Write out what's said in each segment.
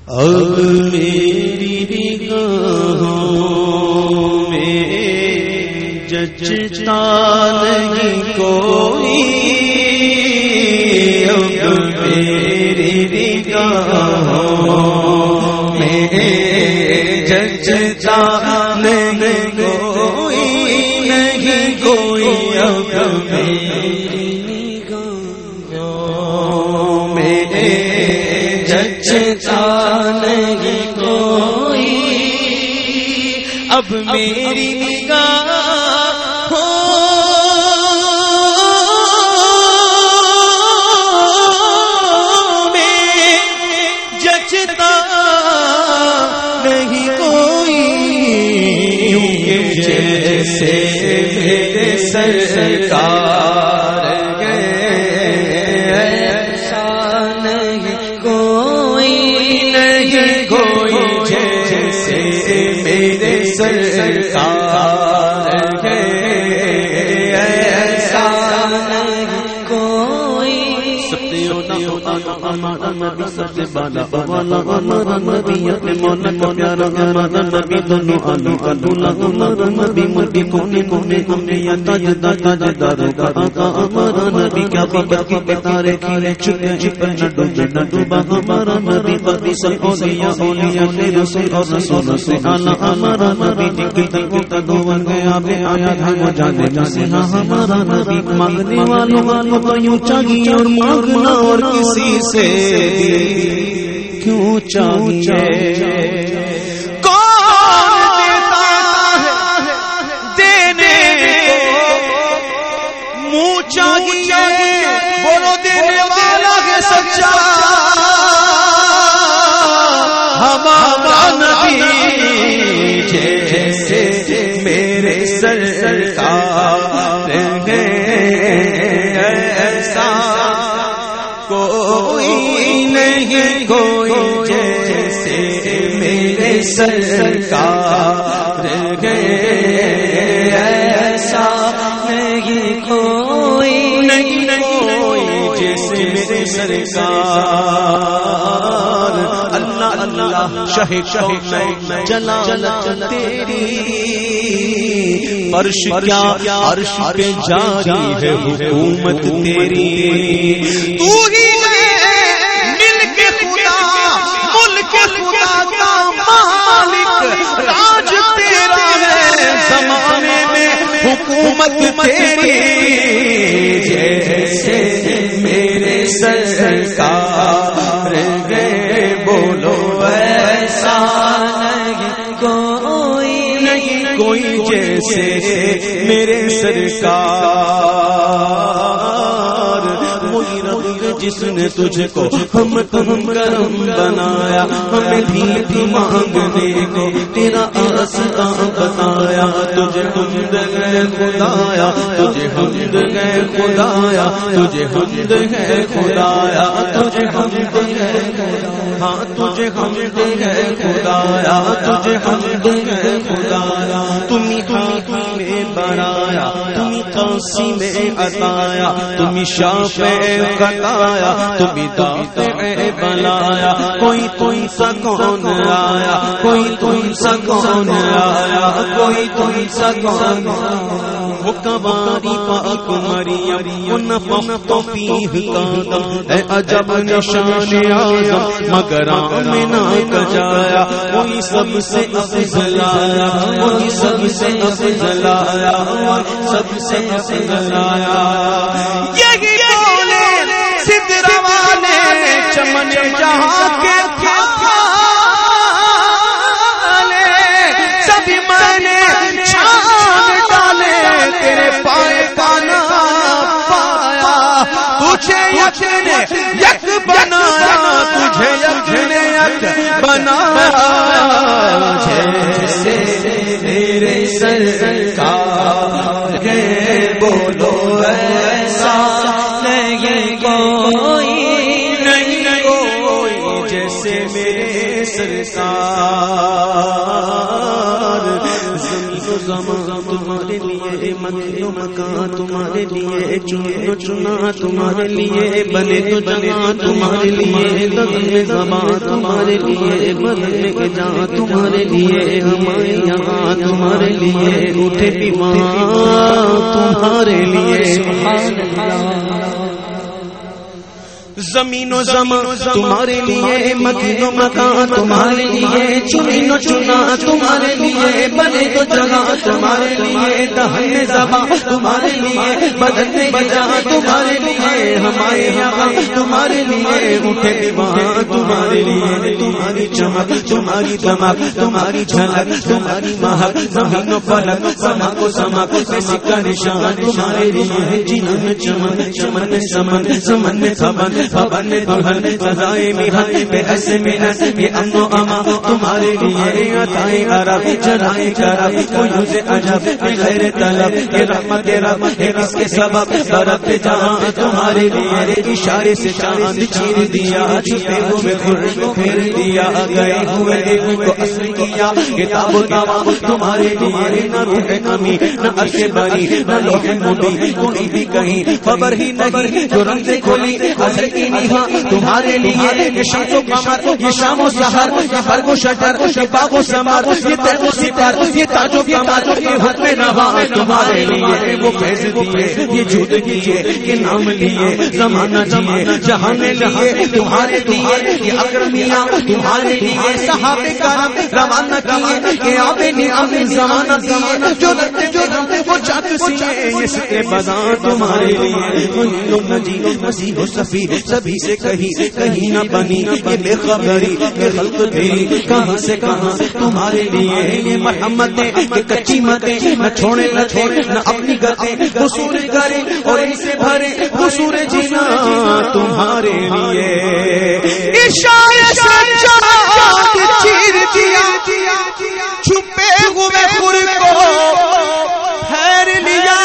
اب میری نگاہوں میں جچتا نہیں کوئی، اب میری نگاہوں میں جچتا نہیں کوئی، نہیں کوئی، اب میری نگاہوں میں جچتا نہیں کوئی، اب میری نگاہ میں جچتا نہیں کوئی، جیسے میرے سرکار سرکار ہے ایسا کوئی، ستیو ہمارا نبی سب سے بالا والا ہمارا نبی، اپنے مولا کو پیارا ہمارا نبی، دونوں عالم کا دولہ ہمارا نبی، مردی کونے کونے کونے یا تاجدار تاجداروں کا آقا ہمارا نبی، کیا بابا کی ستارے کھیلے چھپے چھپے نہ ڈوبے نہ ڈوبا ہمارا نبی، قدی سب اولیاء اولیاء کے رسول اور رسولوں سے اعلیٰ ہمارا نبی، دکھتا دور گیا بے آیا ہے وہ جانے مسیحا ہمارا نبی، مانگنے والوں کو یوں چاہیے اور مانگنا اور کسی سے کیوں چاہیے، کون دیتا ہے دینے کو منہ چاہیے، بولو دینے والا ہے سچا ہمارا نبی، جیسے میرے سرکار ہے ایسا کوئی نہیں، کوئی جیسے میرے سرکار ہے ایسا نہیں، کوئی نہیں، کوئی جیسے میرے سرکار، اللہ اللہ شہ شہ جلالت تیری، عرش کیا عرش پہ جاری ہے حکومت تیری، تو ہی ملک خدا ملک خدا کا مالک، راج تیرا ہے زمانے میں حکومت تیری، جیسے میرے سرکار گئے بولو ایسا نہیں کوئی، نہیں کوئی جیسے میرے سرکار، وہی رب جس نے تجھ کو ہم کرم بنایا، ہمیں بھی مانگنے کو تیرا آستا بتایا، تجھے حمد ہے خدایا، تجھے حمد ہے خدایا، تجھے حمد ہے خدایا، تجھے حمد ہے ہاں تجھے حمد ہے خدایا، تجھے حمد ہے خدایا، تمہیں ہاتھ میں بنایا، تمہیں قاسی میں عطایا، تمہیں شافع خطایا، تمہیں دافع بنایا، کوئی سا کون آیا، کوئی سا کون آیا، کوئی سا کون وہ کباری پاک مریم ونفخت فیہ قدم، اے عجب نشان اعظم مگر آمنہ کا جایا، وہی سب سے افضل آیا، وہی سب سے افضل آیا، سب سے افضل آیا، یہی بولے سدرہ والے چمن جہاں کے پھالے، سبھی میں نے چھان ڈالے تیرے پائے پانا پایا، تجھے یک نے یک بنایا، تجھے یک نے یک بنایا، جیسے میرے سرکار ہے بولو ایسا نہیں کوئی، نہیں کوئی جیسے میرے سرکار، زمین و زمان تمہارے لیے، مکان و مکان تمہارے لیے، چن و چنا تمہارے لیے، بنے تو جہاں تمہارے لیے، لگن زبان تمہارے لیے، بدن کے جہاں تمہارے لیے، ہمارے یہاں تمہارے لیے، اٹھے بھی وہاں تمہارے لیے، سبحان اللہ۔ زمین و زمان تمہارے لیے، مکان و مکان تمہارے لیے، چنین و چنا تمہارے لیے، بنے تو جگہ تمہارے لیے، دہن زبان تمہارے لیے، بدن میں جہاں تمہارے لیے، ہمارے یہاں تمہارے لیے، اٹھے وہاں تمہارے لیے، تمہاری چمک تمہاری دمک تمہاری جھلک تمہاری مہک، زمین و فلک سمک و سمک سکہ نشان تمہارے لیے، جنہوں میں چمن چمن میں سمن سمن میں تھبن بن دلہن سزائے محن بے حس محن یہ امن و اما تمہارے لیے، عطائیں عرب جلائیں کرب قیوز عجب بغیر طلب، یہ رحمت رب ہے اس کے سبب، برب جہاں تمہارے لیے، اشارے سے چاند چیر دیا، چھپے ہوئے خرم پھیر دیا، گئے ہوئے کو اصل کیا، کتاب و تمام تمہارے لیے، نہ روح کمی نہ عرش بری نہ لوح مبین کوئی بھی کہیں خبر ہی نہیں، جو رنگ سے کھولی ازل کی نہا تمہارے لیے، یہ شمس و قمر یہ شام و سحر یہ برگ و شجر یہ باغ و ثمر یہ تیغ و سپر یہ تاج و کمر یہ حکم روا تمہارے لیے، وہ فیض دیے یہ جود کیے کہ نام لیے، زمانہ جیے جہاں میں لیے تمہارے لیے، یہ اکرمیاں تمہارے لیے، صحابہ کرام روانہ کیے کہ آپ نعم زمانہ دیے، جو رکھتے جو ہم وہ چاک سیے، یہ سکے بزاں تمہارے لیے، لوگ نجی مسیح و صفی سبھی سے کہیں نہ بنی یہ بے خبری یہ خلق تیری کہاں سے کہاں تمہارے لیے، یہ مرحمت دے کہ کچی متیں نہ چھوڑے نہ اپنی گتیں قصور کرے اور ان سے بھرے قصور جینا تمہارے لیے، اشارے سے چاند چیر دیا چھپے ہوئے خور کو پھیر لیا،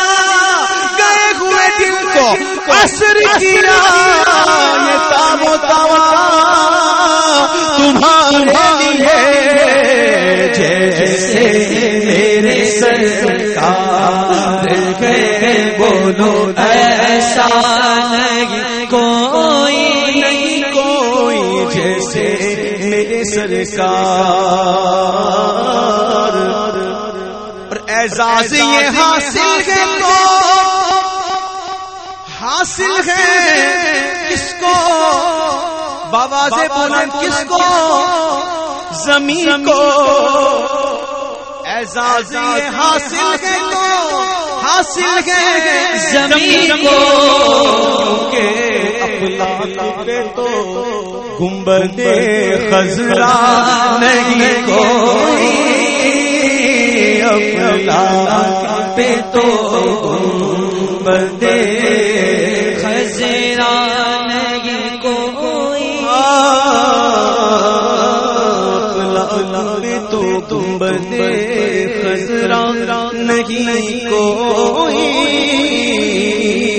گئے ہوئے دل کو اثر کیا، یہ تاب و توا تمہارے لیے، جیسے میرے سرکار کے بولو ایسا نہیں کوئی جیسے میرے سرکار، اور اعزاز یہ حاصل ہے تو حاصل ہے کس کو، باواز بلند کس کو، زمین کو، اعزاز یہ حاصل ہے تو حاصل ہے زمین کو، کہ افلاک پہ تو گنبد خضرا نہیں کوئی، افلاک پہ تو گنبد خضرا نہیں کوئی، افلاک پہ تو گنبد خضرا نہیں کوئی،